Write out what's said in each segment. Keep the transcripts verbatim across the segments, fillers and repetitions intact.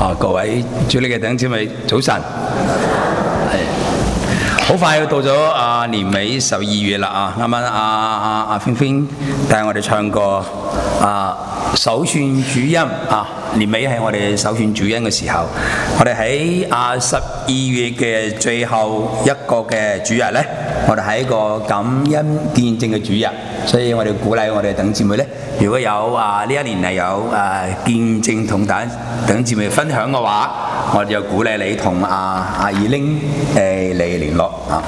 啊，各位主力嘅弟兄姊妹，早晨。係，好快要到咗啊年尾十二月啦啊！啱啱阿阿阿菲菲帶我哋唱過啊首選主恩啊，年尾係我哋首選主恩嘅時候，我哋喺啊十二月嘅最後一個嘅主日咧，我哋係一個感恩見證嘅主日，所以我哋鼓勵我哋弟兄姊妹咧。如果有啊呢一年係有誒、啊、見證同大家弟兄姊妹分享嘅話，我哋就鼓勵你同阿阿二玲誒嚟聯絡啊。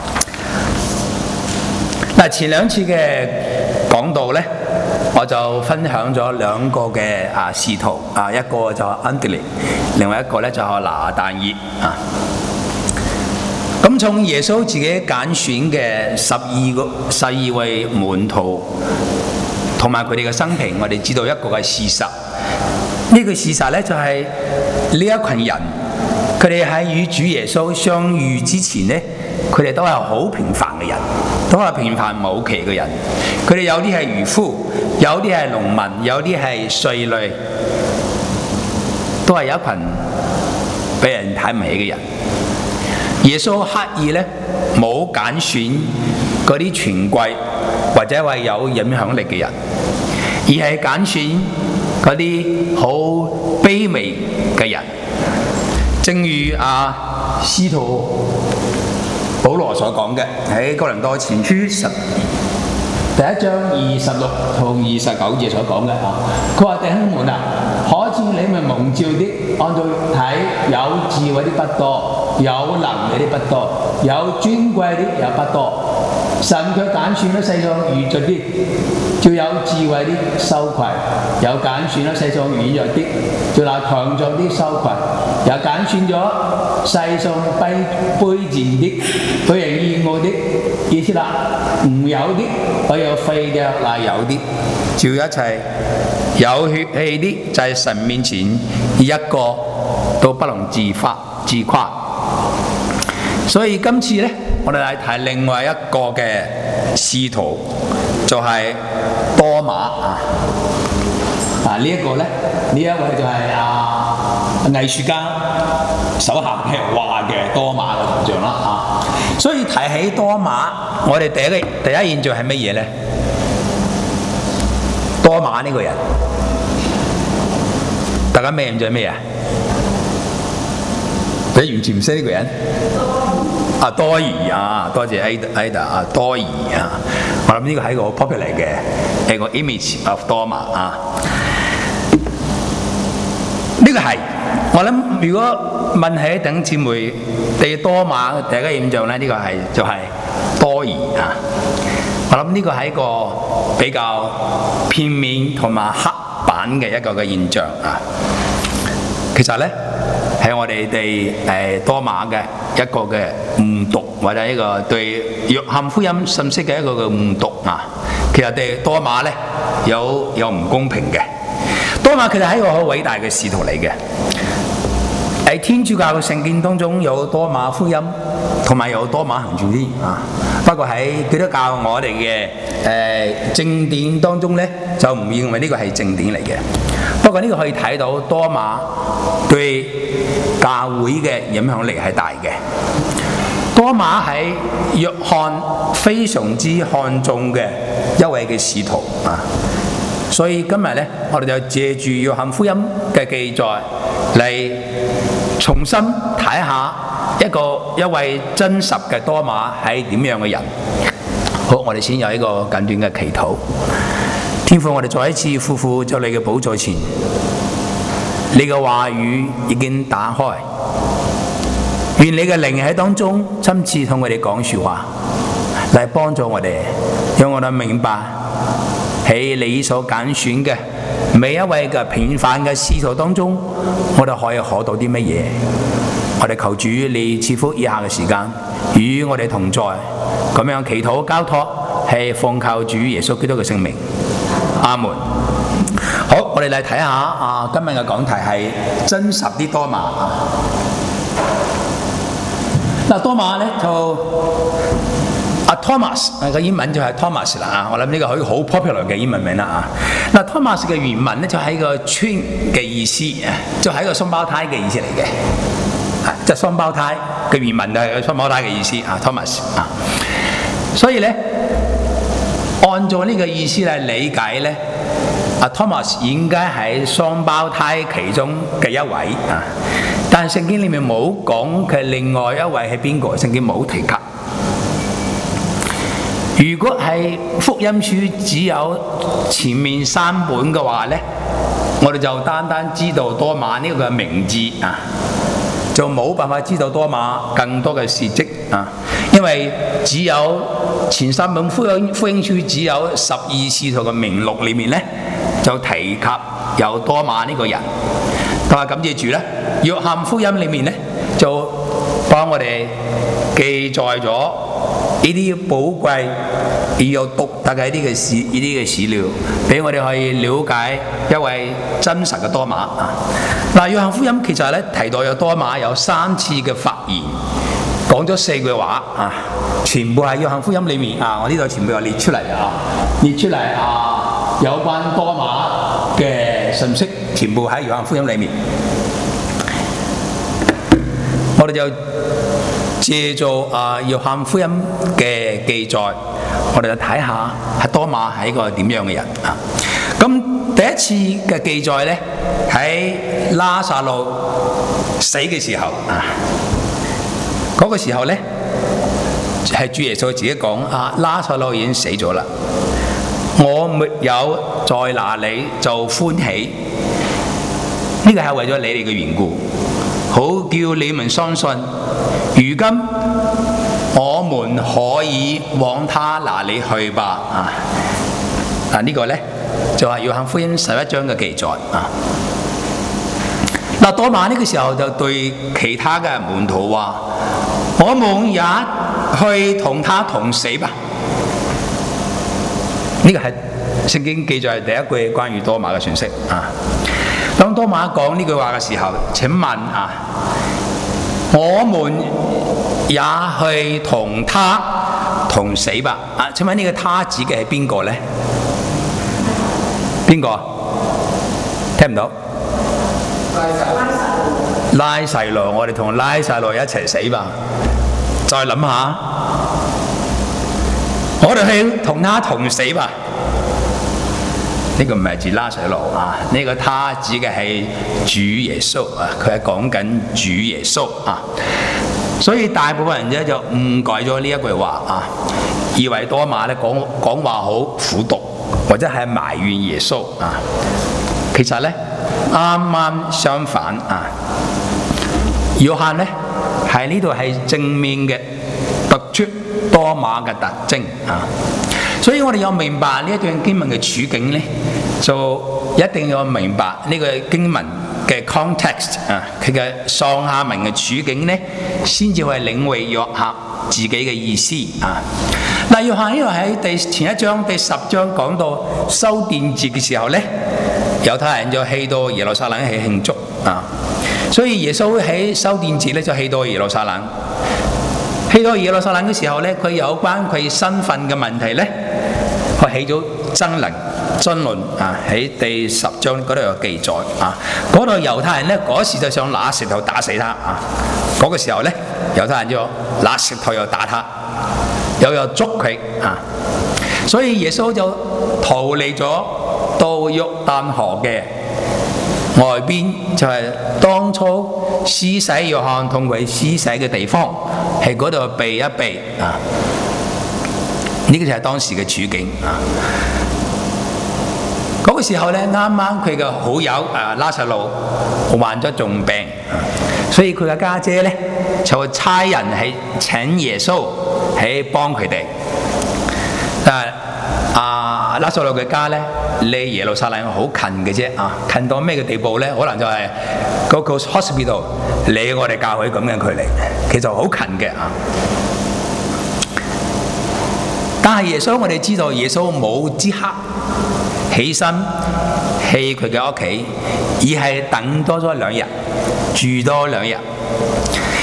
嗱，前兩次嘅講道咧，我就分享咗兩個嘅啊使徒啊，一個就係安德烈，另外一個咧就係拿但業啊。咁從耶穌自己揀選嘅十二個十二位門徒，同埋佢哋嘅生平，我哋知道一個嘅事實。呢個事實咧就係呢一群人，佢哋喺與主耶穌相遇之前咧，佢哋都係好平凡嘅人，都係平凡無奇嘅人。佢哋有啲係漁夫，有啲係農民，有啲係稅吏，都係有一群俾人睇唔起嘅人。耶穌刻意咧冇揀選嗰啲權貴或者話有影響力嘅人，而係揀選嗰啲好卑微嘅人。正如啊使徒保羅所講嘅，喺哥林多前書十第一章二十六同二十九節所講嘅啊，佢話弟兄們啊，可知你們蒙召的，按照睇有智慧的不多，有能力的不多，有尊貴的也不多。神卻揀選咗世上愚拙的，叫有智慧的羞愧；有揀選咗世上軟弱的，叫那強壯的羞愧；有揀選咗世上卑卑賤的，對人厭惡的，意思啦，唔有的，可有廢嘅乃有的，照一切有血氣的，就係神面前一個都不能自誇自誇。所以今次呢，我哋嚟睇另外一個嘅使徒，就係、是、多馬啊！啊呢一個呢，呢一位就係啊藝術家手下嘅畫嘅多馬嘅圖像啦啊！所以提起多馬，我哋第一個第一印象係乜嘢呢？多馬呢個人，大家咩印象咩啊？你完全唔識呢個人？啊多爾啊，多謝 Ada 啊，多爾啊，我諗呢個係一個好 popular 嘅一個 image of 多馬啊。呢、這個係我諗，如果問起弟兄姊妹對多馬第一個印象咧，呢、這個係就係、是、多爾啊。我諗呢個係一個比較片面同埋刻板嘅一個嘅現象啊。其實咧，係我哋哋誒多馬嘅一個嘅誤讀，或者一個對約翰福音信息嘅一個嘅誤讀啊。其實對多馬咧有有唔公平嘅。多馬其實係一個好偉大嘅使徒嚟嘅。喺天主教嘅聖經當中有多馬福音，同埋有多馬行傳添啊。不過喺基督教我哋嘅誒正典當中咧，就唔認為呢個係正典嚟嘅。不過呢個可以睇到多馬對教會嘅影響力係大嘅。多馬喺約翰非常之看重嘅一位嘅使徒啊，所以今日咧，我哋就借住約翰福音嘅記載嚟重新睇下一個一位真實嘅多馬係點樣嘅人。好，我哋先有一個簡短嘅祈禱。天父，我哋再一次匍匐在你嘅寶座前，你嘅話語已經打開，願你嘅靈喺當中親自同我哋講說話，嚟幫助我哋，讓我哋明白喺你所揀選嘅每一位嘅平凡嘅使徒當中，我哋可以學到啲乜嘢。我哋求主你賜福以下嘅時間與我哋同在，咁樣祈禱交託係奉靠主耶穌基督嘅聖名。阿門。好，我哋嚟睇下啊，今日嘅講題係真實啲多馬啊。嗱，多馬咧就啊 Thomas 個英文就係 Thomas 啦啊！我諗呢個可以好 popular 嘅英文名啦啊！嗱 Thomas 嘅原文咧就係個 twin 嘅意思啊，就係一個雙胞胎嘅意思嚟嘅，啊即係雙胞胎嘅原文就係個雙胞胎嘅意思啊 Thomas 啊，所以咧按照呢個意思嚟理解咧，啊 Thomas 應該係雙胞胎其中嘅一位啊，但係聖經裡面冇講佢另外一位係邊個，聖經冇提及。如果係福音書只有前面三本嘅話呢，我哋就單單知道多馬呢個名字啊，就冇辦法知道多馬更多嘅事蹟啊，因為只有前三本福音福音書只有十二使徒嘅名錄裡面呢，就提及有多馬呢個人。但係感謝主呢，約翰福音裡面呢，就幫我哋記載咗呢啲寶貴而又獨特嘅呢啲嘅史呢啲嘅史料，俾我哋可以了解一位真實嘅多馬啊！嗱，約翰福音其實咧提到有多馬有三次嘅發言，講咗四句話啊，全部喺約翰福音裡面啊！我呢度全部有列出嚟啊，列出嚟啊，有關多馬嘅信息，全部喺約翰福音裡面。我哋就借助啊約翰福音嘅記載，我哋就睇下係多馬係一個點樣嘅人啊！咁第一次嘅記載咧，喺拉撒路死嘅時候啊，嗰、那個時候咧係主耶穌自己講啊，拉撒路已經死咗啦，我沒有在那裡就歡喜，呢、這個係為咗你哋嘅緣故，好叫你們相信。如今我們可以往他那裡去吧啊！嗱、這個、呢個咧就係約翰福音十一章嘅記載啊。嗱，多馬呢個時候就對其他嘅門徒話：我們也去同他同死吧。呢、這個係聖經記載第一句關於多馬嘅信息啊。當多馬講呢句話嘅時候，請問啊，我們也去同他同死吧。啊，請問呢個他指嘅係邊個呢？邊個？聽唔到？拉撒路，我哋同拉撒路一齊死吧。再諗下，我哋去同他同死吧。呢個唔係指拉撒路啊，呢個他指嘅係主耶穌啊，佢係講緊主耶穌啊。所以大部分人咧就誤解咗呢一句話啊，以為多馬咧講講話好苦毒，或者係埋怨耶穌啊。其實咧啱啱相反啊，約翰咧喺呢度係正面嘅突出多馬嘅特徵啊。所以我哋要明白呢一段經文嘅處境咧，就一定要明白呢個經文嘅 context 啊，佢嘅上下文嘅處境咧，先至會領會約翰自己嘅意思啊。嗱，約翰呢度喺第前一章第十章講到修殿節嘅時候咧，猶太人就去到耶路撒冷去慶祝啊，所以耶穌喺修殿節咧就去到耶路撒冷。去到耶路撒冷嘅時候咧，佢有關佢身份嘅問題咧，佢起咗爭論爭論啊！喺第十章嗰度有記載啊。嗰度猶太人咧嗰時就想拿石頭打死他啊。嗰、那個時候咧，猶太人就拿石頭又打他，又又捉佢啊。所以耶穌就逃離咗到約旦河嘅外邊，就係當初施洗約翰同佢施洗嘅地方，喺嗰度避一避啊！呢、這個就係當時嘅處境啊！嗰、那個時候咧，啱啱佢嘅好友啊拉撒路患咗重病啊，所以佢嘅家姐咧就差人係請耶穌喺幫佢哋。但係啊拉撒路嘅家咧離耶路撒冷好近嘅啫啊，近到咩嘅地步咧？可能就係嗰個 hospital 離我哋教會咁嘅距離，其實好近嘅啊。但係耶穌，我哋知道耶穌冇即刻起身去佢嘅屋企，而係等多咗兩日，住多兩日。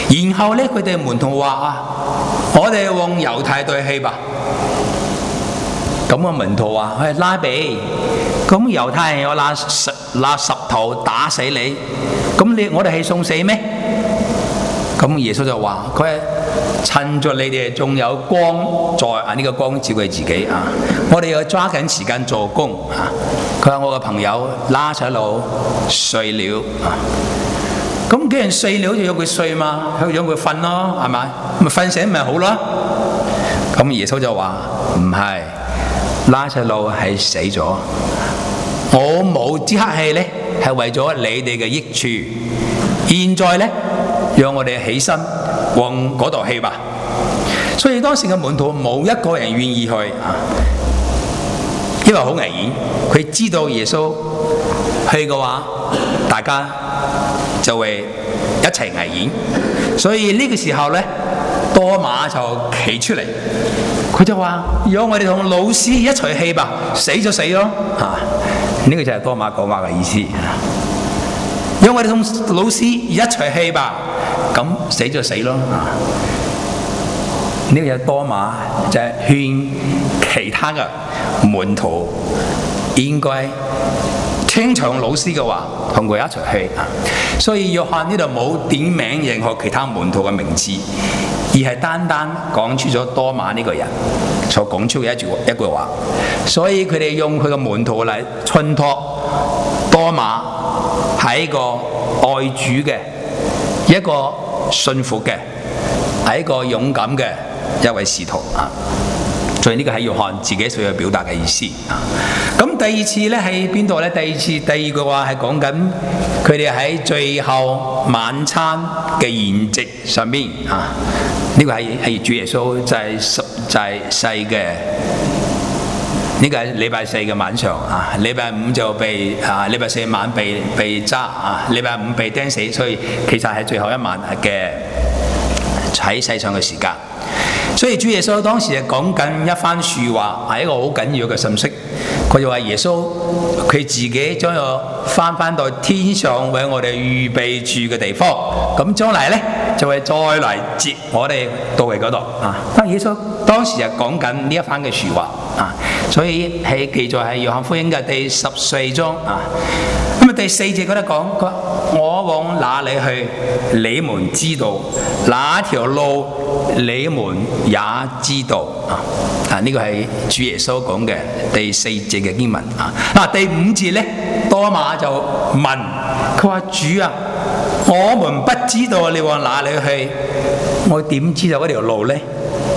然後咧，佢哋門徒話啊，我哋往猶太隊去吧。咁個門徒話：喂，拉比，咁猶太人有拿石拿石頭打死你，咁你我哋係送死咩？咁耶穌就話：佢係趁著你哋仲有光在啊，呢個光照佢自己啊，我哋要抓緊時間做工啊。佢話我個朋友拉撒路睡了啊。咁既然睡了就讓佢睡嘛，讓佢瞓咯，係咪？咪瞓醒咪好咯。咁耶穌就話唔係，拉撒路係死咗。我冇即刻氣咧，係為咗你哋嘅益處。現在咧，讓我哋起身往嗰度去吧。所以當時嘅門徒冇一個人願意去啊，因為好危險。佢知道耶穌去嘅話，大家就會一齊危險，所以呢個時候咧，多馬就企出嚟，佢就話：讓我哋同老師一齊去吧，死就死咯啊！呢個就係多馬講話嘅意思。讓我哋同老師一齊去吧，咁死就死咯啊！呢個就係多馬就係勸其他嘅門徒應該聽從老師嘅話，同佢一齊去啊！所以約翰呢度冇點名任何其他門徒嘅名字，而係單單講出咗多馬呢個人所講出嘅一句一句話。所以佢哋用佢嘅門徒嚟襯托多馬係一個愛主嘅、一個信服嘅、係一個勇敢嘅一位使徒啊！所以呢個係約翰自己所要表達嘅意思啊。咁第二次咧喺邊度咧？第二次第二句話係講緊佢哋喺最後晚餐嘅筵席上邊啊。呢、這個係係主耶穌就係十就係世嘅呢個係禮拜四嘅晚上啊。禮拜五就被啊禮拜四晚被被揸啊，禮拜五被釘死，所以其實係最後一晚嘅喺世上嘅時間。所以主耶穌當時係講緊一番説話，係一個好緊要嘅信息。佢就話耶穌佢自己將要翻翻到天上為我哋預備住嘅地方，咁將來咧就會再嚟接我哋到去嗰度啊。當耶穌當時係講緊呢一番嘅説話啊，所以係記載喺約翰福音嘅第十四章啊。咁啊第四節嗰度講，佢話我往哪裡去，你們知道；哪條路，你們也知道啊。啊！呢個係主耶穌講嘅第四節嘅經文啊。嗱，第五節咧，多馬就問佢話：主啊，我們不知道你往哪裡去，我點知道嗰條路咧？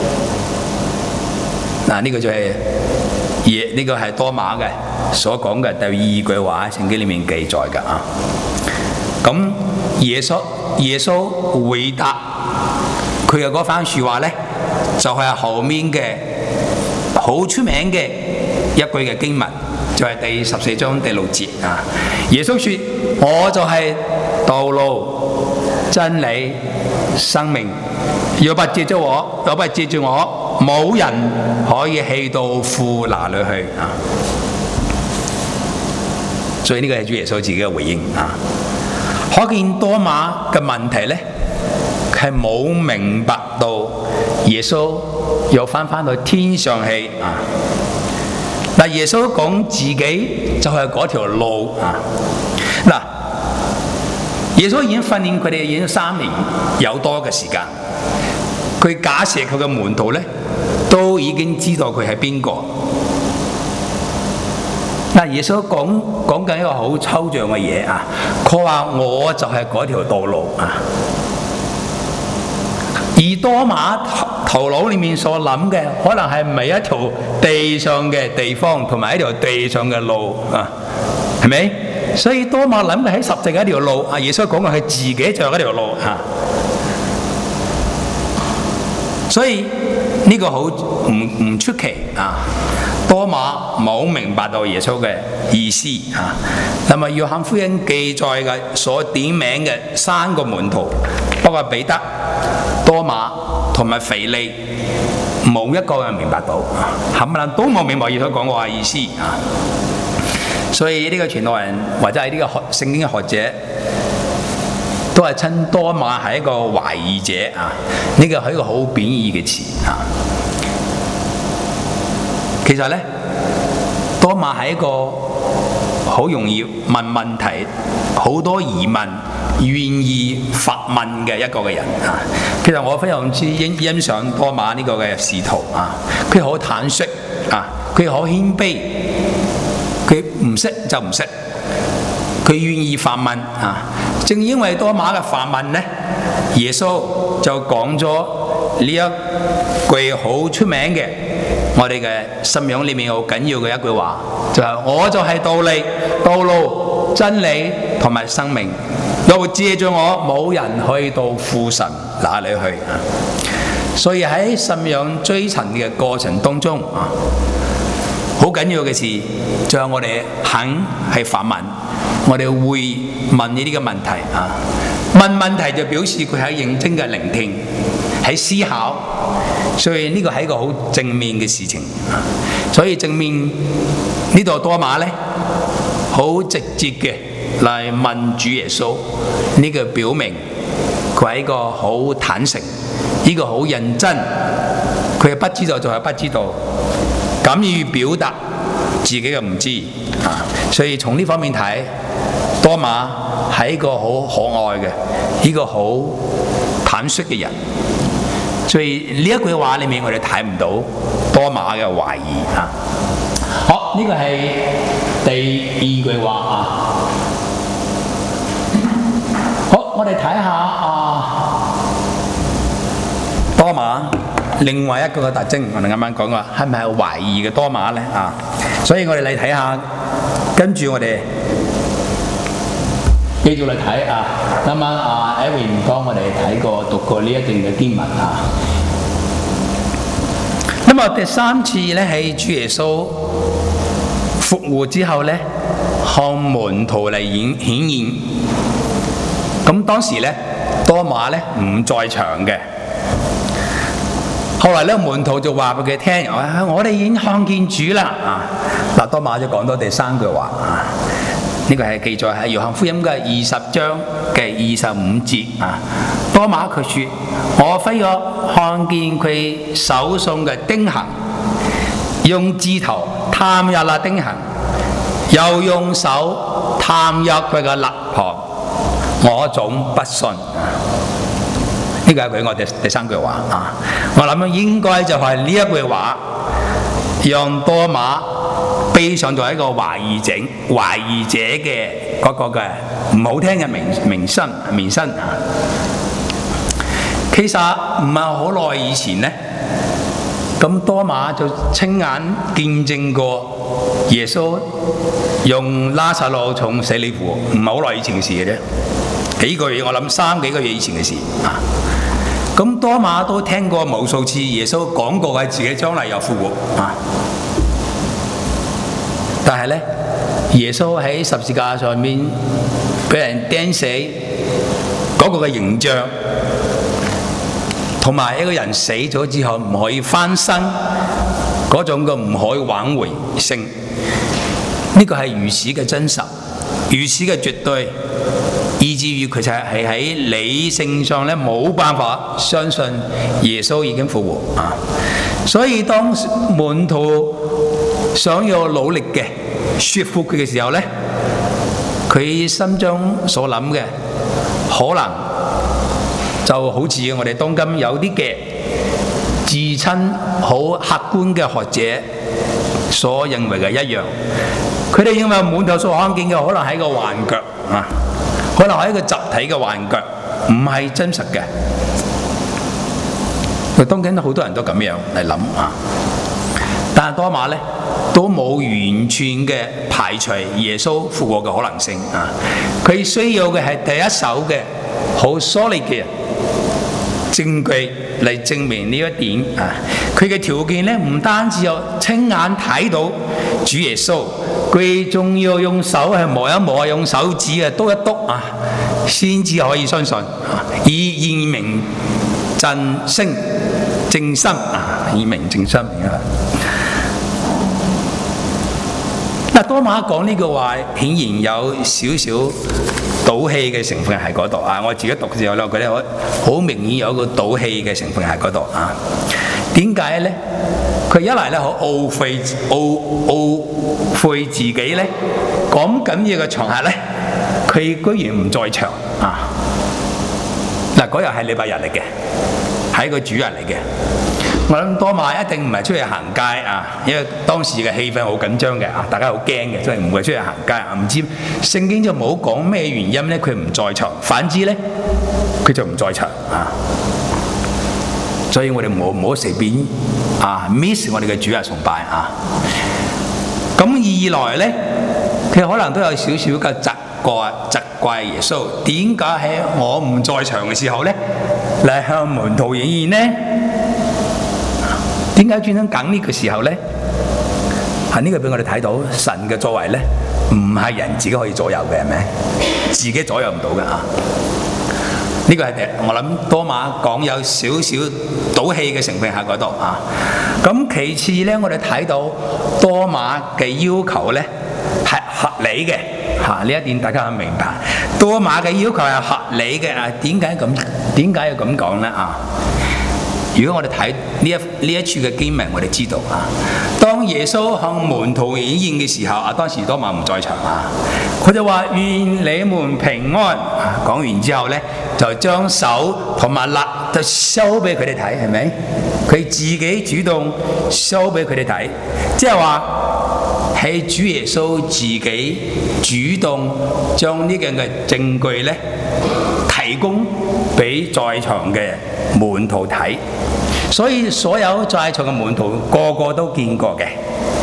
嗱，呢個就係耶，呢個係多馬嘅所講嘅第二句話喺聖經裡面記載嘅啊。咁耶穌耶穌回答佢嘅嗰番説話咧，就係後面嘅好出名嘅一句嘅經文，就係第十四章第六節啊。耶穌說：我就係道路、真理、生命，若不藉著我，若不藉著我，冇人可以去到父那裡去啊。所以呢個係主耶穌自己嘅回應啊。可見多馬嘅問題咧，係冇明白到耶穌又翻翻到天上去啊！嗱，耶穌講自己就係嗰條路啊！嗱，耶穌已經訓練佢哋已經三年有多嘅時間，佢假設佢嘅門徒咧都已經知道佢係邊個。嗱，耶穌講講緊一個好抽象嘅嘢啊！佢話我就係嗰條道路啊！而多馬頭腦裏面所諗嘅，可能係唔係一條地上嘅地方，同埋一條地上嘅路啊？係咪？所以多馬諗嘅喺十字嘅一條路啊！耶穌講嘅係自己就係一條路啊！所以呢個好唔唔出奇啊！多馬冇明白到耶穌嘅意思啊！那麼約翰福音記載嘅所點名嘅三個門徒，包括彼得、多馬同埋腓利，冇一個人明白到，冚唪唥都冇明白耶穌講嘅意思啊！所以呢個傳道人或者係呢個學聖經嘅學者， 都係稱多馬係一個懷疑者啊，呢個係一個好貶義嘅詞啊。其實咧，多馬係一個好容易問問題、好多疑問、願意發問嘅一個嘅人啊。其實我非常之欣欣賞多馬呢個嘅使徒啊，佢好坦率啊，佢好謙卑，佢唔識就唔識，佢願意發問啊。正因為多馬嘅發問咧，耶穌就講咗呢一句好出名嘅，我哋嘅信仰裏面好緊要嘅一句話，就係我就係道理、道路、真理同埋生命，若借著我，冇人去到父神那裏去啊。所以喺信仰追尋嘅過程當中啊，好緊要嘅事就係我哋肯係發問，我哋會問呢啲嘅問題啊。問問題就表示佢係認真嘅聆聽，喺思考，所以呢個係一個好正面嘅事情啊。所以正面呢度多馬咧，好直接嘅嚟問主耶穌，呢個表明佢係一個好坦誠，呢個好認真，佢係不知道就係不知道，敢於表達自己嘅唔知啊。所以從呢方面睇，多馬係一個好可愛嘅，呢個好坦率嘅人。所以呢一句話裏面，我哋睇唔到多馬嘅懷疑啊。好，呢個係第二句話啊。好，我哋睇下啊，多馬另外一個嘅特徵，我哋啱啱講過，係咪係懷疑嘅多馬咧啊？所以我哋嚟睇下，跟住我哋繼續嚟睇啊。啱啱啊 Edwin 講我哋睇過讀過呢一段嘅經文啊。咁啊，第三次咧喺主耶穌復活之後咧，向門徒嚟顯顯現。咁當時咧，多馬咧唔在場嘅。後來咧，門徒就話俾佢聽：我哋已經看見主啦！啊，嗱，多馬就講到第三句話啊。呢個係記載喺約翰福音嘅二十章嘅二十五節啊。多馬佢說：我非要看見佢手上嘅釘痕，用指頭探入啦釘痕，又用手探入佢嘅肋旁，我總不信。呢個係佢我第第三句話啊。我諗應該就係呢一句話，讓多馬背上咗一個懷疑者、懷疑者嘅嗰個嘅唔好聽嘅名名聲名聲啊。其實唔係好耐以前呢，咁多馬就親眼見證過耶穌用拉撒路從死裏復活，唔係好耐以前嘅事嘅啫，幾個月，我諗三幾個月以前嘅事啊。咁多馬都聽過無數次耶穌講過嘅自己將來又復活啊。但係咧，耶穌喺十字架上面俾人釘死嗰個嘅形象，同埋一個人死咗之後唔可以翻生嗰種嘅唔可以挽回性，呢個係如此嘅真實，如此嘅絕對，以至於佢就係喺理性上咧冇辦法相信耶穌已經復活啊！所以當門徒想要努力嘅說服佢嘅時候咧，佢心中所諗嘅可能就好似我哋當今有啲嘅自稱好客觀嘅學者所認為嘅一樣，佢哋認為門徒所看見嘅可能係一個幻覺啊，可能係一個集體嘅幻覺，唔係真實嘅。當今好多人都咁樣嚟諗啊，但係多馬咧都冇完全嘅排除耶穌復活嘅可能性啊！佢需要嘅係第一手嘅好 solid 嘅證據嚟證明呢一點啊！佢嘅條件咧唔單止有親眼睇到主耶穌，佢仲要用手係摸一摸，用手指啊篤一篤啊，先至可以相信啊！以以明正心正心啊！以明正心啊！嗱，多馬講呢句話，顯然有少少賭氣嘅成分喺嗰度啊！我自己讀嘅時候咧，我覺得好好明顯有一個賭氣嘅成分喺嗰度啊！點解咧？佢一嚟咧好懊悔、懊懊悔自己咧，咁緊要嘅場合咧，佢居然唔在場啊！嗱，嗰日係禮拜日嚟嘅，係一個主日嚟嘅。我諗多馬一定唔係出去行街啊，因為當時嘅氣氛好緊張嘅啊，大家好驚嘅，所以唔會出去行街啊。唔知聖經就冇講咩原因咧，佢唔在場，反之咧，佢就唔在場啊。所以我哋唔好唔好隨便啊 miss 我哋嘅主日崇拜啊。咁二來咧，佢可能都有少少嘅責怪責怪耶穌，點解喺我唔在場嘅時候咧，嚟向門徒顯現呢？點解專登揀呢個時候咧？係呢個俾我哋睇到神嘅作為咧，唔係人自己可以左右嘅，係咪？自己左右唔到嘅啊！呢個係我諗多馬講有少少賭氣嘅成分喺嗰度啊。咁其次咧，我哋睇到多馬嘅要求咧係合理嘅嚇，呢一點大家要明白。多馬嘅要求係合理嘅啊，點解咁？點解要咁講咧啊？如果我哋睇呢一呢一處嘅經文，我哋知道啊，當耶穌向門徒顯現嘅時候啊，當時多馬唔在場啊，佢就話願你們平安。講完之後咧，就將手同埋肋就收俾佢哋睇，係咪？佢自己主動收俾佢哋睇，即係話係主耶穌自己主動將呢樣嘅證據咧提供俾在場嘅門徒睇，所以所有在場嘅門徒個個都見過嘅。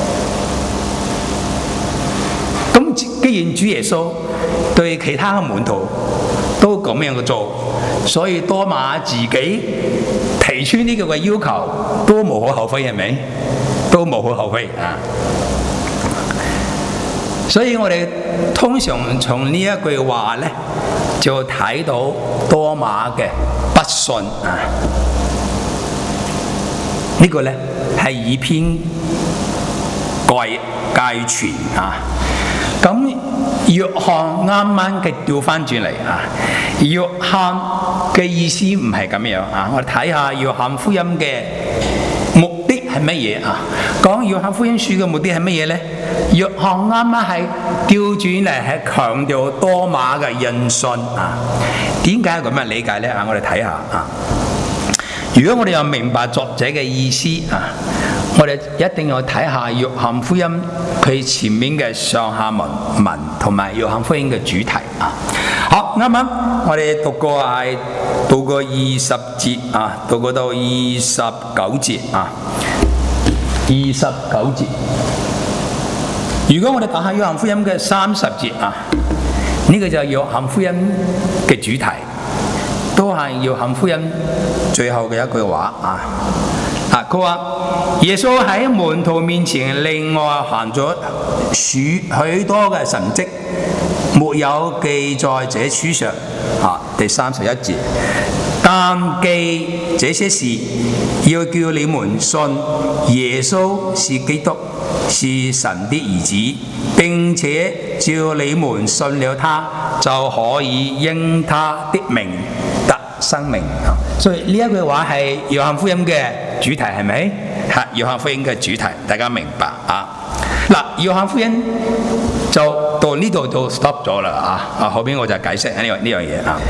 咁既然主耶穌對其他嘅門徒都咁樣嘅做，所以多馬自己提出呢個嘅要求都無可厚非，係咪？都無可厚非啊！所以我哋通常從呢一句話咧，就睇到多馬嘅不信啊！這個、呢個咧係以偏概概全啊！咁約翰啱啱嘅調翻轉嚟啊！約翰嘅意思唔係咁樣啊！我哋睇下約翰福音嘅目的係乜嘢啊？講約翰福音書嘅目的係乜嘢咧？約翰啱啱係調轉嚟係強調多馬嘅因信啊！點解咁樣理解咧？啊，我哋睇下啊！如果我哋又明白作者嘅意思啊，我哋一定要睇下約翰福音佢前面嘅上下文文同埋約翰福音嘅主題啊。好，啱啱我哋讀過係讀過二十節啊，讀過到二十九節啊，二十九節。如果我哋打下約翰福音嘅三十節啊，呢個就係約翰福音嘅主題，都係約翰福音最後嘅一句話啊。啊，佢話耶穌喺門徒面前另外行咗許許多嘅神蹟，沒有記在這書上。啊，第三十一節，但記這些事，要叫你們信耶穌是基督，是神的兒子，並且照你們信了他，就可以因他的名得生命。所以呢一句話係約翰福音嘅主題，係咪？係約翰福音嘅主題，大家明白啊？嗱，約翰福音就到呢度就 stop 咗啦啊！啊，後邊我就解釋呢樣呢樣嘢啊。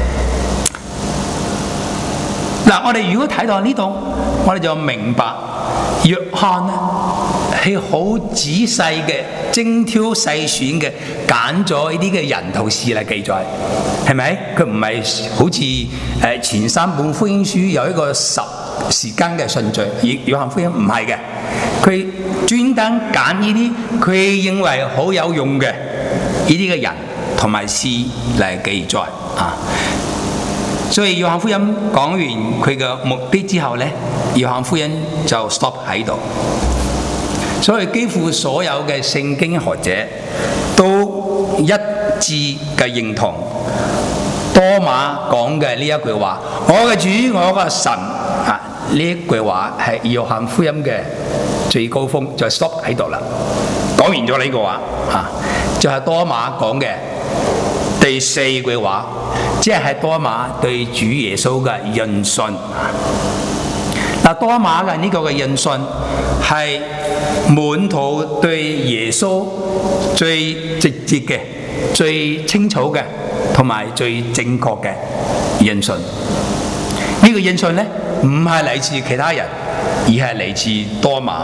嗱，我哋如果睇到呢度，我哋就明白約翰咧係好仔細嘅、精挑細選嘅揀咗呢啲嘅人頭事嚟記載，係咪？佢唔係好似誒前三本福音書有一個十時間嘅順序，而約翰福音唔係嘅，佢專登揀呢啲佢認為好有用嘅呢啲嘅人同埋事嚟記載啊。所以約翰福音講完佢嘅目的之後咧，約翰福音就 stop 喺度。所以幾乎所有嘅聖經學者都一致嘅認同多馬講嘅呢一句話：我嘅主，我嘅神啊！呢一句話係約翰福音嘅最高峰，就 stop 喺度啦。講完咗呢個話啊，就係多馬講嘅第四句話，即係多馬對主耶穌嘅認信。嗱，多馬嘅呢個嘅認信係門徒對耶穌最直接嘅、最清楚嘅同埋最正確嘅認信。呢、這個認信呢，唔係嚟自其他人，而係嚟自多馬。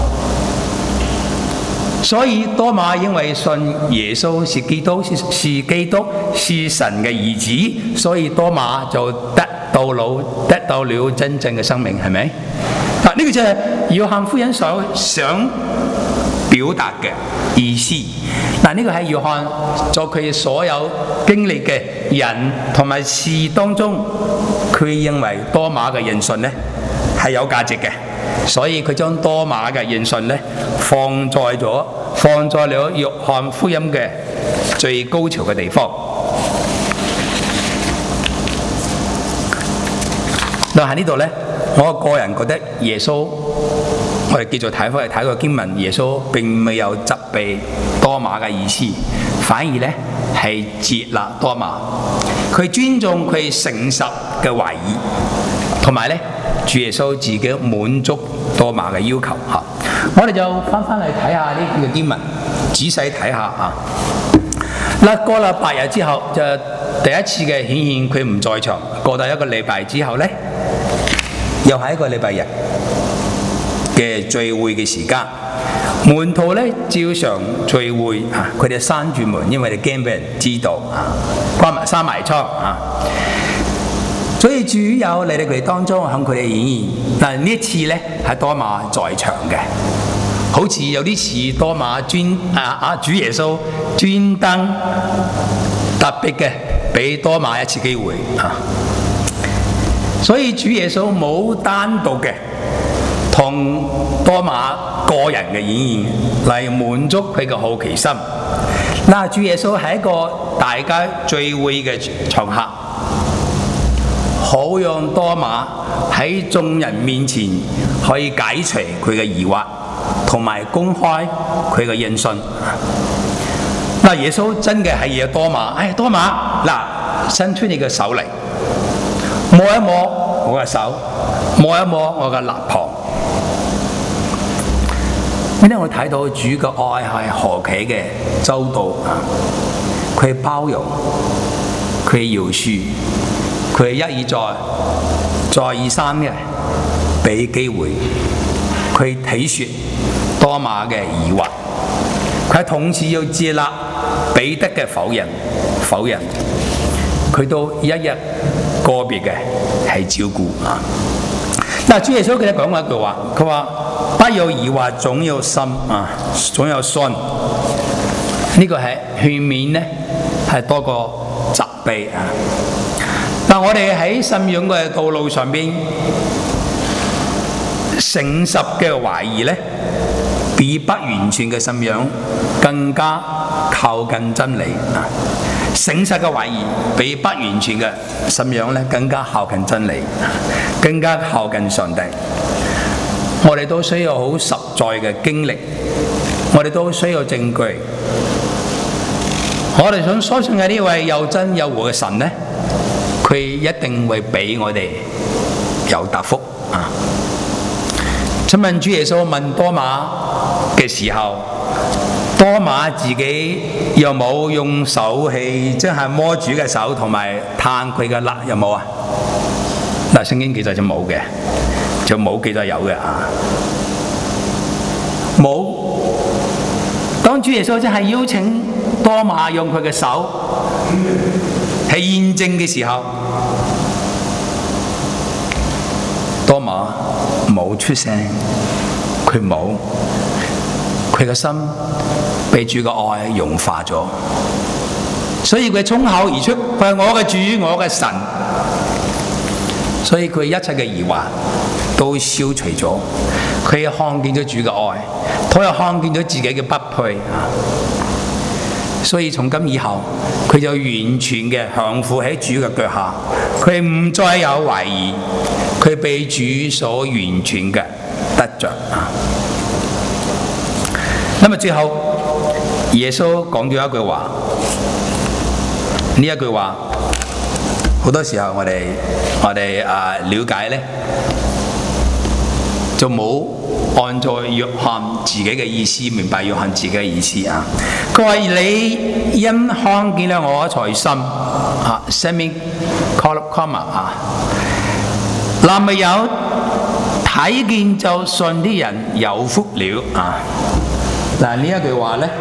所以多馬因為信耶穌是基督，是是基督，是神嘅兒子，所以多馬就得到了得到了真正嘅生命，係咪？嗱，呢個就係約翰福音所想表達嘅意思。嗱，呢個喺約翰在佢所有經歷嘅人同埋事當中，佢認為多馬嘅認信呢係有價值嘅，所以佢將多馬嘅認信呢放在咗放在了約翰福音嘅最高潮嘅地方。嗱，喺呢度呢，我個人覺得耶穌，我哋繼續睇翻嚟睇個經文，耶穌並未有責備多馬嘅意思，反而呢係接納多馬，佢尊重佢誠實嘅懷疑，同埋呢主耶穌自己滿足多馬嘅要求嚇。我哋就翻翻嚟睇下呢個經文，仔細睇下啊。嗱，過咗八日之後，就第一次嘅顯現佢唔在場。過咗一個禮拜之後呢，又係一個禮拜日嘅聚會嘅時間，門徒呢照常聚會啊，佢哋閂住門，因為你驚俾人知道啊，關埋閂埋窗啊。所以主有嚟到佢哋當中向佢哋顯現，但係呢一次呢係多馬在場嘅，好似有啲似多馬專啊啊主耶穌專登特別嘅俾多馬一次機會啊。所以主耶穌冇單獨嘅同多馬個人嘅顯現嚟滿足佢嘅好奇心。嗱，主耶穌係一個大家聚會嘅場合，好讓多馬喺眾人面前可以解除佢嘅疑惑，同埋公開佢嘅認信。嗱，耶穌真嘅係要多馬，哎，多馬，嗱，伸出你嘅手嚟，摸一摸我嘅手，摸一摸我嘅肋旁。呢啲我睇到主嘅愛係何其嘅周到啊！佢包容，佢饒恕，佢一而再，再而三嘅俾機會，佢體恤多馬嘅疑惑，佢同時要接納彼得嘅否認，否認，佢都一一個別嘅係照顧啊！嗱，主耶穌佢講過一句話，佢話不要疑惑，總要信啊，總有信。呢個係勸勉呢，係多過責備啊！但我哋喺信仰嘅道路上邊，誠實嘅懷疑呢，比不完全嘅信仰更加靠近真理啊！誠實嘅懷疑比不完全嘅信仰咧更加靠近真理，更加靠近上帝。我哋都需要好實在嘅經歷，我哋都需要證據。我哋想相信嘅呢位又真又活嘅神呢，佢一定會俾我哋有答覆啊！請問主耶穌問多馬嘅時候，多馬自己有冇用手去即係摸主嘅手，同埋探佢嘅肋有冇啊？嗱，聖經記載就冇嘅，就冇記載有嘅啊，冇。當主耶穌即係邀請多馬用佢嘅手去驗證嘅時候，多馬冇出聲，佢冇。佢嘅心被主嘅愛融化咗，所以佢衝口而出，佢係我嘅主，我嘅神。所以佢一切嘅疑惑都消除咗，佢看見咗主嘅愛，佢又看見咗自己嘅不配啊！所以從今以後，佢就完全嘅降服喺主嘅腳下，佢唔再有懷疑，佢被主所完全嘅得着啊！咁啊，最後耶穌講咗一句話， 呢一句話，好多時候我哋我哋啊了解咧，就冇按照約翰自己嘅意思明白約翰自己嘅意思啊。佢話你因看見了我才信啊 ，semi comma 啊，嗱咪有睇見就信啲人有福了啊！嗱呢一句話咧。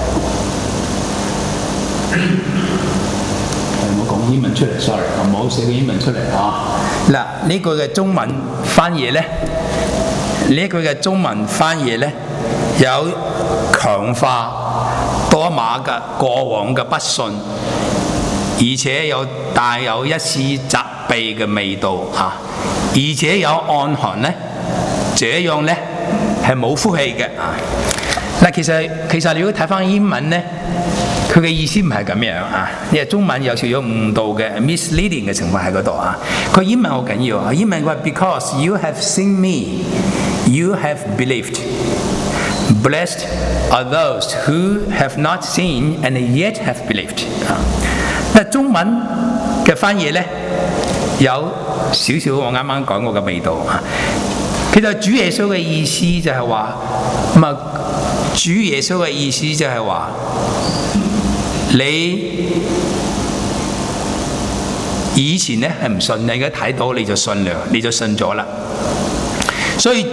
唔好講英文出嚟 ，sorry， 我冇寫個英文出嚟啊！嗱，呢句嘅中文翻譯咧，呢句嘅中文翻譯咧，有強化多馬嘅過往嘅不信，而且有帶有一絲責備嘅味道啊！而且有暗含咧，這樣咧係冇福氣嘅啊！嗱，其實其實你如果睇翻英文咧。佢嘅意思唔係咁樣啊，因為中文有少少誤導嘅 misleading 嘅情況喺嗰度啊。佢英文好緊要啊，英文話 Because you have seen me, you have believed. Blessed are those who have not seen and yet have believed 啊。但中文嘅翻譯咧有少少我啱啱講過嘅味道啊。其實主耶穌嘅意思就係話，咁啊，主耶穌嘅意思就係話。你以前咧係唔信，你而家睇到你就信了，你就信咗啦。所以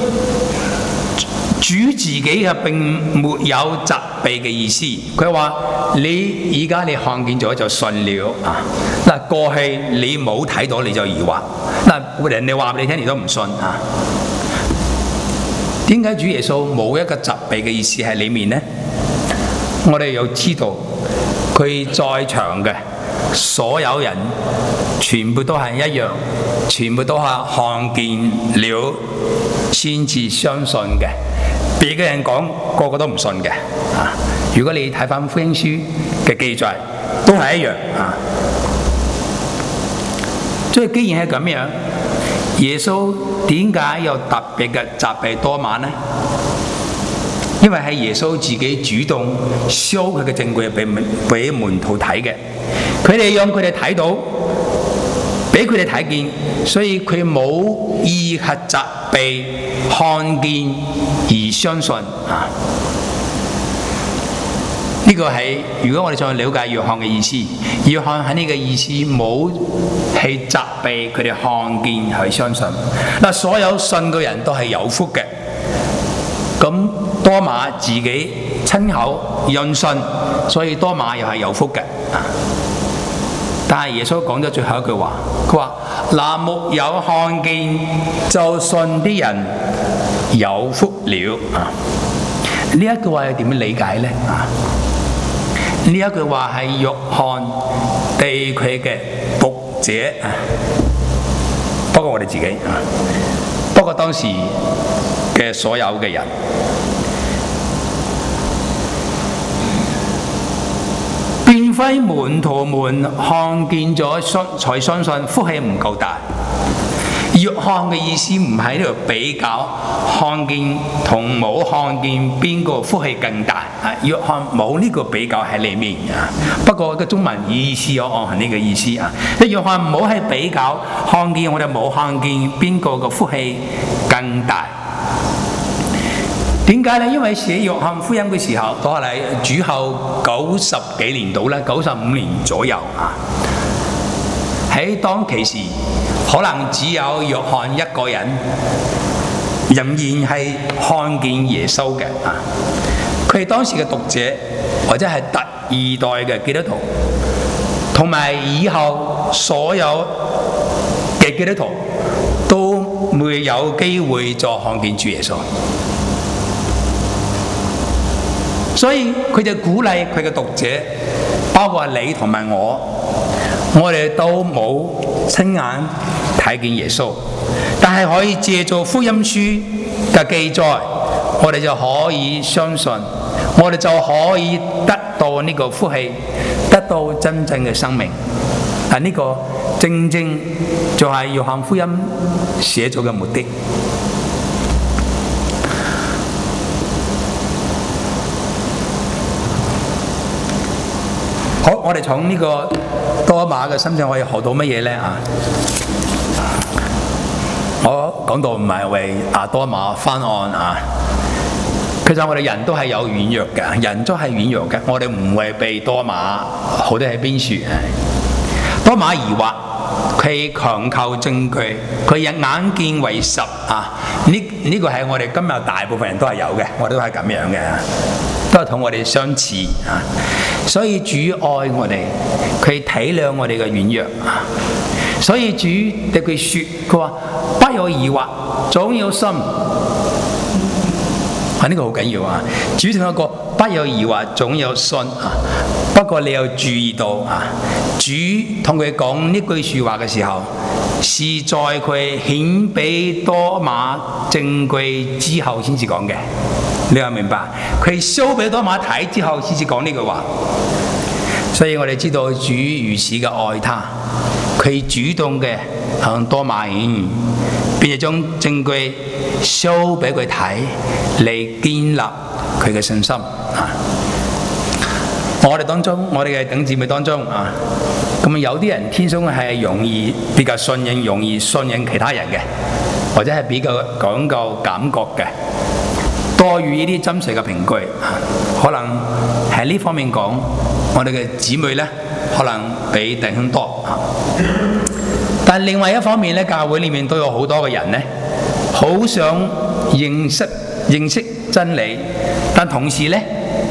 主自己嘅並沒有責備嘅意思，佢話你而家你看見咗就信了啊！嗱，過去你冇睇到你就疑惑，嗱人哋話俾你聽你都唔信啊？點解主耶穌冇一個責備嘅意思喺裏面呢？我哋又知道。佢在場嘅所有人全部都係一樣，全部都係看見了先至相信嘅。別嘅人講，個個都唔信嘅啊！如果你睇翻福音書嘅記載，都係一樣啊。所以既然係咁樣，耶穌點解有特別嘅責備多馬呢？因為係耶穌自己主動 show 佢嘅證據俾俾門徒睇嘅，佢哋讓佢哋睇到，俾佢哋睇見，所以佢冇意係責備看見而相信啊！呢、這個係如果我哋再了解約翰嘅意思，約翰喺呢個意思冇係責備佢哋看見去相信。嗱，所有信嘅人都係有福嘅，咁。多馬自己親口認信，所以多馬又係有福嘅啊！但係耶穌講咗最後一句話，佢話：那沒有看見就信啲人有福了啊！呢一句話係點樣理解呢？啊！呢一句話係約翰對佢嘅讀者啊，包括我哋自己啊，包括當時嘅所有嘅人。並非門徒們看見咗才相信，福氣唔夠大。約翰嘅意思唔喺呢度比較看見同冇看見邊個福氣更大啊！約翰冇呢個比較喺裏面啊。不過個中文意思有暗含呢個意思啊。約翰唔好係比較看見我哋冇看見邊個嘅福氣更大。點解呢？因為寫約翰福音嘅時候，都係主後九十幾年到啦，九十五年左右啊。喺當其時，可能只有約翰一個人仍然係看見耶穌嘅啊。佢係當時嘅讀者，或者係第二代嘅基督徒，同埋以後所有嘅基督徒都會有機會再看見主耶穌。所以佢就鼓勵佢嘅讀者，包括你同埋我，我哋都冇親眼睇見耶穌，但係可以借助福音書嘅記載，我哋就可以相信，我哋就可以得到呢個福氣，得到真正嘅生命。但呢個正正就係約翰福音寫咗嘅目的。 好，我哋從呢個多馬嘅身上可以學到乜嘢呢？啊，我講到唔係為啊多馬翻案啊，其實我哋人都係有軟弱嘅，人都係軟弱嘅，我哋唔會被多馬好得喺邊處。多馬疑惑，佢強求證據，佢眼見為實啊！呢呢、這個係我哋今日大部分人都係有嘅，我哋都係咁樣嘅，都係同我哋相似啊！所以主愛我哋，佢體諒我哋嘅軟弱啊！所以主對佢說：佢話不要疑惑，總要信。啊，呢、這個好緊要啊！主同一個不要疑惑，總要信啊！不過你要注意到啊，主同佢講呢句說話嘅時候，是在佢顯俾多馬證據之後先至講嘅。你有明白？佢 show 俾多馬睇之後先至講呢句話。所以我哋知道主如此嘅愛他，佢主動嘅向多馬顯，並且將證據 show 俾佢睇，嚟建立佢嘅信心啊！我哋當中，我哋嘅弟兄姊妹當中啊，咁有啲人天生係容易比較信任，容易信任其他人嘅，或者係比較講究感覺嘅，多於呢啲真實嘅憑據啊。可能喺呢方面講，我哋嘅姊妹咧，可能比弟兄多啊。但另外一方面咧，教會裏面都有好多嘅人咧，好想認識認識真理，但同時咧，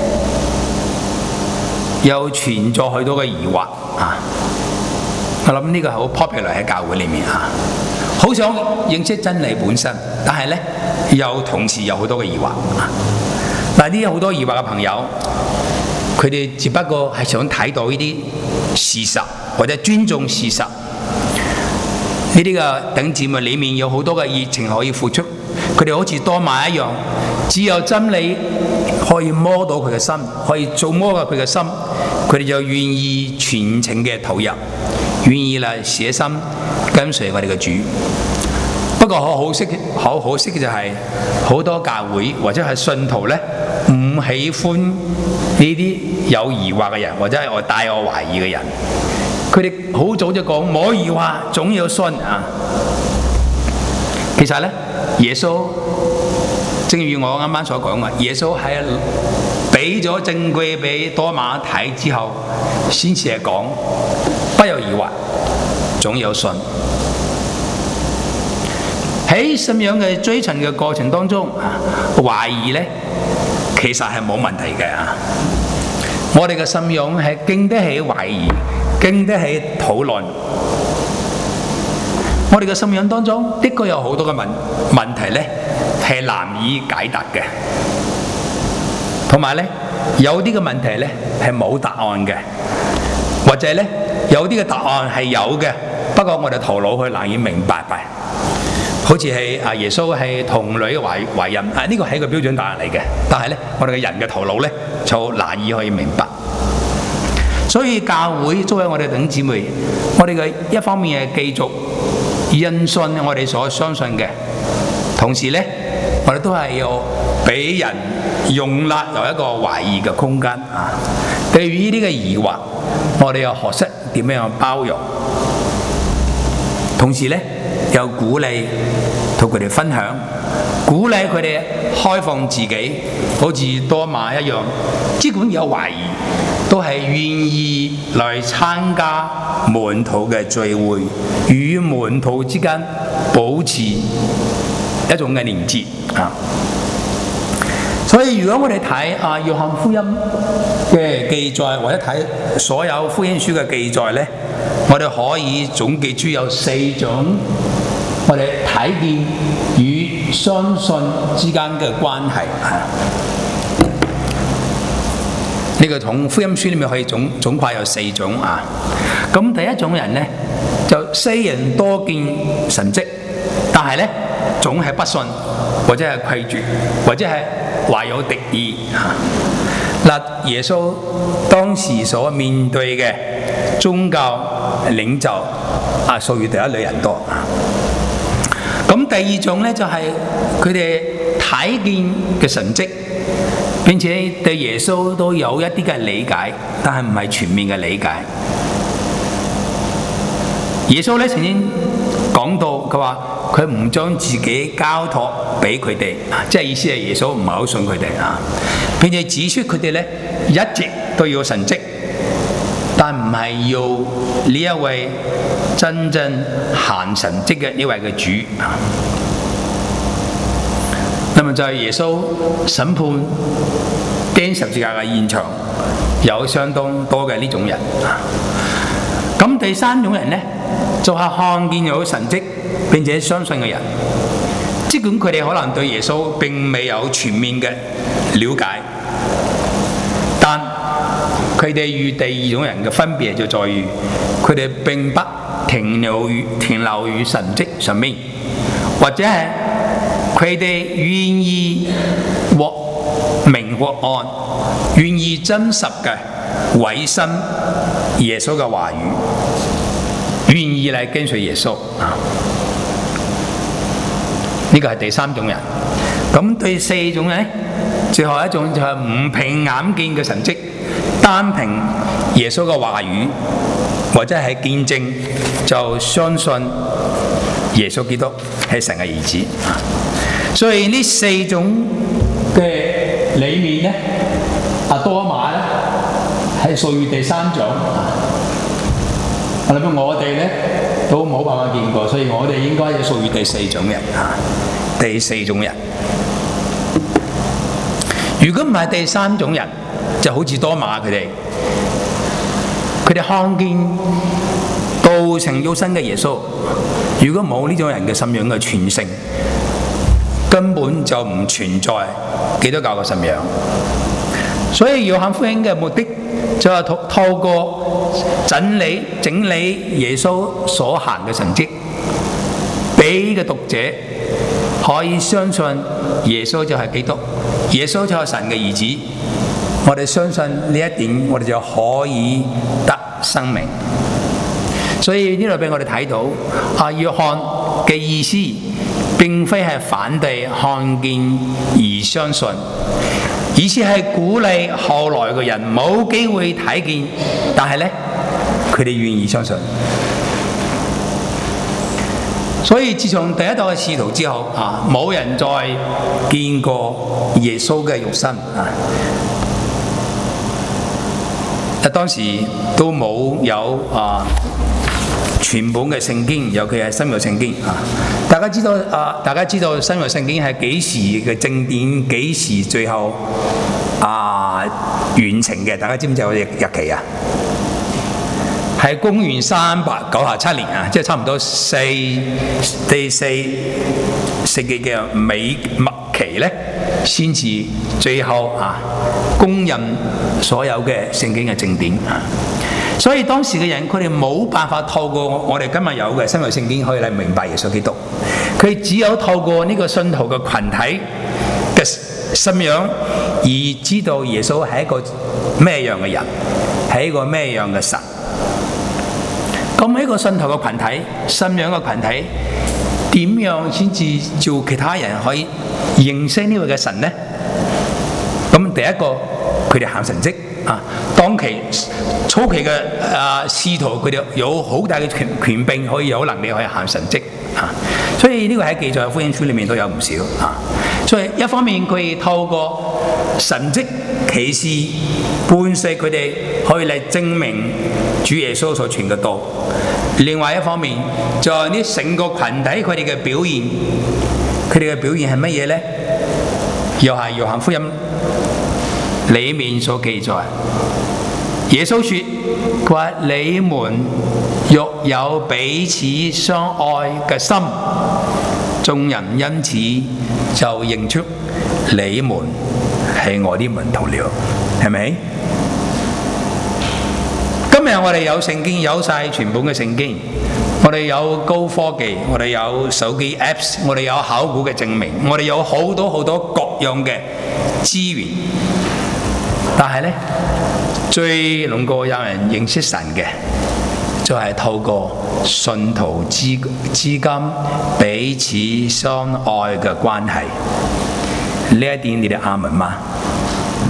又存在許多嘅疑惑啊！我諗呢個係好 popular 喺教會裏面啊，好想認識真理本身，但係咧又同時有好多嘅疑惑啊！嗱，呢啲好多疑惑嘅朋友，佢哋只不過係想睇到呢啲事實，或者尊重事實。呢啲嘅弟兄姊妹裏面有好多嘅熱情可以付出，佢哋好似多馬一樣，只有真理可以摸到佢嘅心，可以觸摸到佢嘅心，佢哋就願意全程嘅投入，願意嚟捨心跟隨我哋嘅主。不過好可惜，好可惜嘅就係、是、好多教會或者係信徒咧，唔喜歡呢啲有疑惑嘅人，或者係我帶我懷疑嘅人。佢哋好早就講冇疑惑，總要信啊！其實咧，耶穌正如我啱啱所講嘅，耶穌係俾咗證據俾多馬睇之後，先至係講不要疑惑，總要信。喺信仰嘅追尋嘅過程當中，懷疑咧其實係冇問題嘅啊！我哋嘅信仰係經得起懷疑，經得起討論。我哋嘅信仰當中的確有好多嘅問問題咧，係難以解答嘅，同埋咧有啲嘅問題咧係冇答案嘅，或者咧有啲嘅答案係有嘅，不過我哋頭腦佢難以明白嘅。好似係啊耶穌係童女懷懷孕啊，呢個係一個標準答案嚟嘅，但係咧我哋嘅人嘅頭腦咧就難以可以明白。所以教會作為我哋弟兄姊妹，我哋嘅一方面係繼續因信我哋所相信嘅，同時咧我哋都係要俾人容納有一個懷疑嘅空間啊。對於呢啲嘅疑惑，我哋又學識點樣包容，同時咧又鼓勵同佢哋分享，鼓勵佢哋開放自己，好似多馬一樣，儘管有懷疑，都係願意來參加門徒嘅聚會，與門徒之間保持一種嘅連結啊。所以如果我哋睇啊約翰福音嘅記載，或者睇所有福音書嘅記載咧，我哋可以總結出有四種我哋睇見與相信之間嘅關係啊。呢個從福音書裏面可以總總括有四種啊。咁第一種人咧，就雖然多見神蹟，但係咧總係不信，或者係拒絕，或者係懷有敵意啊。嗱，耶穌當時所面對嘅宗教領袖啊，屬於第一類人多啊。咁第二種咧就係佢哋睇見嘅神蹟， 並且對耶穌都有一啲嘅理解，但係唔係全面嘅理解。耶穌咧曾經講到，佢話佢唔將自己交託俾佢哋，即係意思係耶穌唔係好信佢哋啊。並且指出佢哋咧一直都要神蹟，但唔係要呢一位真正行神蹟嘅呢位嘅主。那麼就係耶穌審判釘十字架嘅現場，有相當多嘅呢種人。咁第三種人呢，就係、是、看見有神蹟並且相信嘅人，儘管佢哋可能對耶穌並未有全面嘅了解，但佢哋與第二種人嘅分別就在於，佢哋並不停留於停留於神蹟上面，或者係佢哋願意獲明獲暗，願意真實嘅委身耶穌嘅話語，願意嚟跟隨耶穌啊！呢個係第三種人。咁第四種人呢，最後一種就係唔憑眼見嘅神蹟，單憑耶穌嘅話語或者係見證就相信耶穌基督係神嘅兒子。所以呢四種嘅裏面呢，阿多馬呢係屬於第三種。我諗我哋呢都冇辦法見過，所以我哋應該係屬於第四種人啊。第四種人，如果唔係第三種人，就好似多馬佢哋，佢哋看見道成肉身嘅耶穌。如果冇呢種人嘅信仰嘅傳承，根本就唔存在基督教嘅信仰。所以約翰福音嘅目的就係透透過整理整理耶穌所行嘅神蹟，俾嘅讀者可以相信耶穌就係基督，耶穌就係神嘅兒子。我哋相信呢一點，我哋就可以得生命。所以呢度俾我哋睇到啊，約翰嘅意思並非係反對看見而相信，意思係鼓勵後來嘅人冇機會睇見，但係呢，佢哋願意相信。所以自從第一代嘅使徒之後啊，冇人再見過耶穌嘅肉身啊。啊，當時都冇有啊全本嘅聖經，尤其係新約聖經啊。大家知道啊，大家知道新約聖經係幾時嘅正典，幾時最後啊完成嘅？大家知唔知有日日期啊？係公元三百九十七年啊，即係差唔多四第四世紀嘅尾末期咧，先至最後啊公認所有嘅聖經嘅正典啊。所以當時嘅人，佢哋冇辦法透過我哋今日有嘅新約聖經可以嚟明白耶穌基督，佢只有透過呢個信徒嘅群體嘅信仰而知道耶穌係一個咩樣嘅人，係一個咩樣嘅神。咁喺個信徒嘅群體、信仰嘅群體，點樣先至做其他人可以認識呢位嘅神呢？咁第一個，佢哋行神蹟啊！當其初期嘅啊使徒，佢哋有好大嘅權權柄，可以有能力可以行神蹟啊！所以呢個喺記載福音書裏面都有唔少啊！所以一方面佢透過神蹟奇事伴隨佢哋可以嚟證明主耶穌所傳嘅道。另外一方面，就係呢成個群體佢哋嘅表現，佢哋嘅表現係乜嘢呢？又係約翰福音裏面所記載。耶穌說：佢話你們若有彼此相愛嘅心，眾人因此就認出你們係我啲門徒了，係咪？今日我哋有聖經，有晒全本嘅聖經，我哋有高科技，我哋有手機 apps， 我哋有考古嘅證明，我哋有好多好多各樣嘅資源。但係呢，最能夠有人認識神嘅，就係透過信徒之之間彼此相愛嘅關係。呢一點你哋阿門嗎？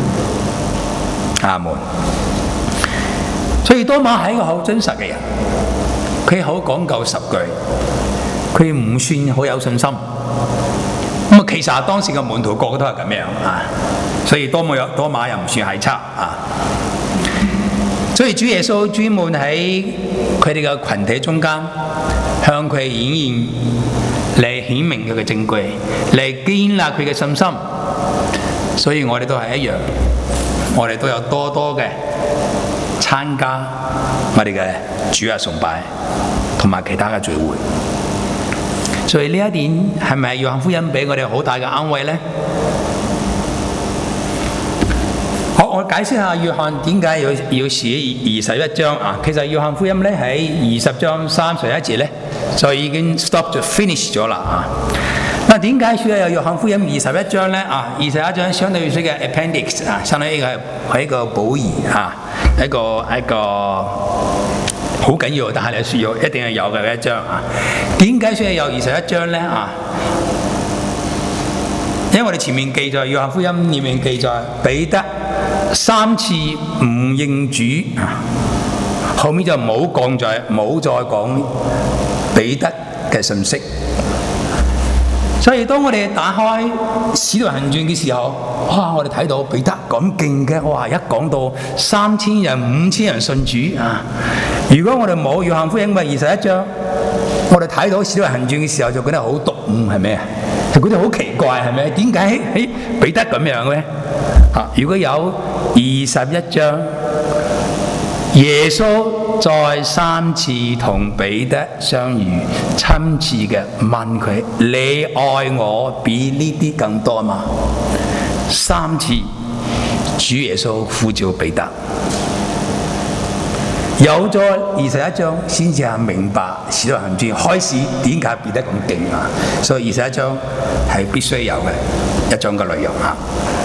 阿門。所以多馬係一個好真實嘅人，佢好講究十句，佢唔算好有信心。咁啊，其實當時嘅門徒個個都係咁樣啊，所以多馬又多馬又唔算係差啊。所以主耶穌專門喺佢哋嘅群體中間向佢顯現嚟顯明佢嘅證據，嚟建立佢嘅信心。所以我哋都係一樣，我哋都有多多嘅參加我哋嘅主日崇拜同埋其他嘅聚會。所以呢一點係咪約翰福音俾我哋好大嘅安慰呢？好，我解釋下約翰點解要要寫二十一章啊。其實約翰福音咧喺二十章三十一節咧就已經 stop 咗 finish 咗啦啊。嗱，點解需要有約翰福音二十一章咧？啊，二十一章相對於嘅 appendix 啊，相當於係係一個補儀啊，一個一個好緊要，但係你需要一定係有嘅一章啊。點解需要有二十一章咧？啊，因為我哋前面記載約翰福音裡面記載彼得三次唔認主啊，後面就冇講再冇再講彼得嘅信息。所以當我哋打開《使徒行傳》嘅時候，哇！我哋睇到彼得咁勁嘅，哇！一講到三千人、五千人信主啊！如果我哋冇約翰福音嘅二十一章，我哋睇到《使徒行傳》嘅時候就覺得好突兀，係咪啊？就覺得好奇怪，係咪？點解喺彼得咁樣咧？啊！如果有二十一章，耶穌再三次同彼得相遇，親自嘅問佢：你愛我比呢啲更多嗎？三次，主耶穌呼召彼得。有咗二十一章，先至係明白《使徒行傳》開始點解彼得咁勁啊！所以二十一章係必須有嘅一章嘅內容啊！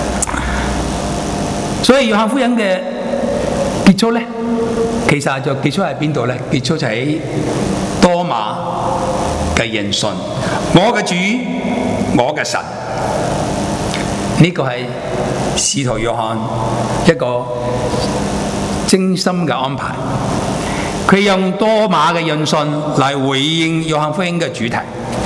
所以約翰福音嘅結束咧，其實就結束喺邊度咧？結束就喺多馬嘅認信，我嘅主，我嘅神。呢個係使徒約翰一個精心嘅安排。佢用多馬嘅認信嚟回應約翰福音嘅主題。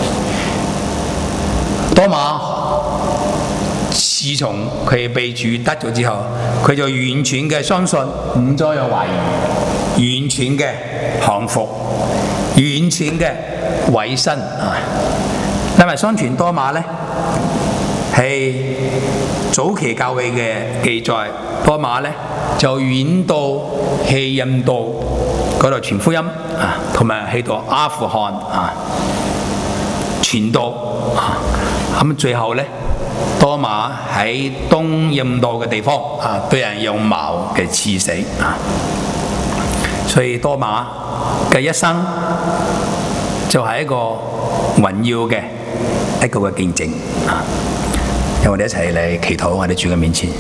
多馬自從佢被主得咗之後，佢就完全嘅相信，唔再有懷疑，完全嘅降服，完全嘅委身啊！因為相傳多馬咧係早期教會嘅記載，多馬咧就遠到去印度嗰度傳福音啊，同埋去到阿富汗啊傳道啊，咁最後咧。多馬喺東印度嘅地方啊，被人用矛嘅刺死啊，所以多馬嘅一生就係一個榮耀嘅一個嘅見證啊！讓我哋一齊嚟祈禱，我哋主嘅面前，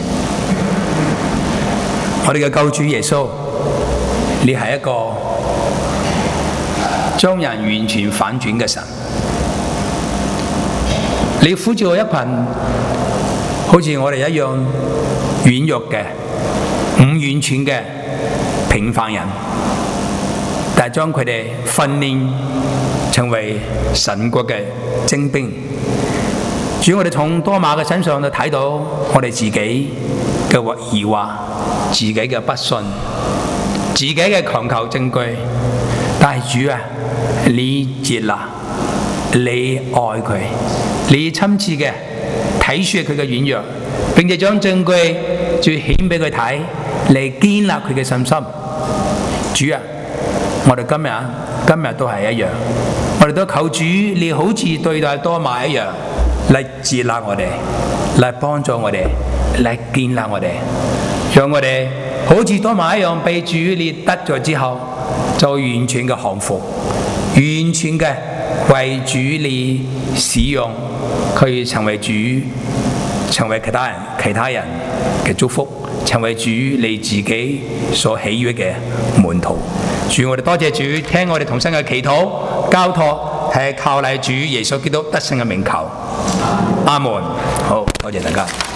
我哋嘅救主耶穌，你係一個將人完全反轉嘅神。你呼召一群好似我哋一樣軟弱嘅、唔完全嘅平凡人，但係將佢哋訓練成為神國嘅精兵。主，我哋從多馬嘅身上就睇到我哋自己嘅疑惑、自己嘅不信、自己嘅強求證據。但係主啊，你接納，你愛佢。你親自嘅睇出佢嘅軟弱，並且將證據最顯俾佢睇，嚟建立佢嘅信心。主啊，我哋今日今日都係一樣，我哋都求主，你好似對待多馬一樣，嚟接納我哋，嚟幫助我哋，嚟建立我哋，讓我哋好似多馬一樣被主你得咗之後，就完全嘅降服，完全嘅為主你使用。佢成為主，成為其他人其他人嘅祝福，成為主你自己所喜悅嘅門徒。主，我哋多謝主，聽我哋同心嘅祈禱交託，係靠你主耶穌基督得勝嘅名求。阿門。好，多謝大家。